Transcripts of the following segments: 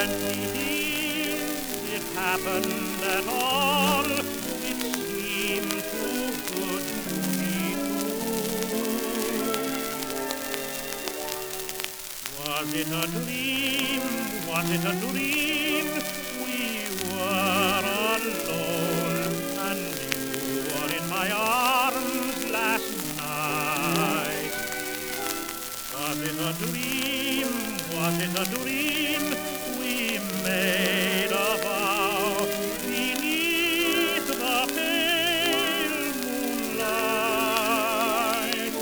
It happened at all. It seemed too good to be true. Was it a dream? Was it a dream? We were alone, and you were in my arms last night. Was it a dream? Was it a dream? We made a vow beneath the pale moonlight.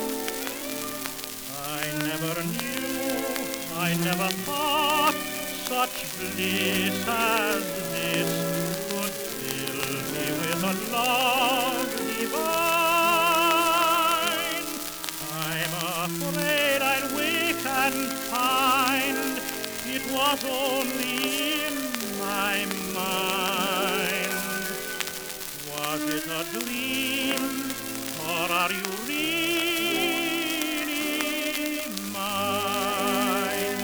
I never knew, I never thought such bliss as this could fill me with a love divine. I'm afraid I'll wake and find it was only in my mind. Was it a dream, or are you really mine?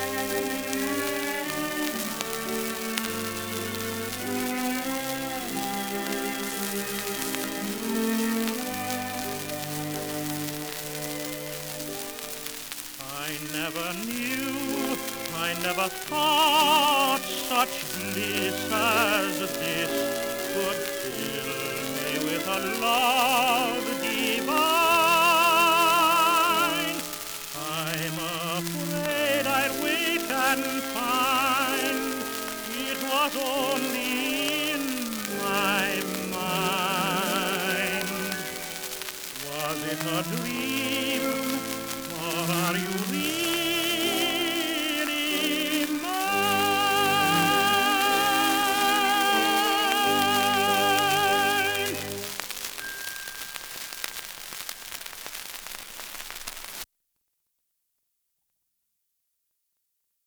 I never knew, I never thought such bliss as this could fill me with a love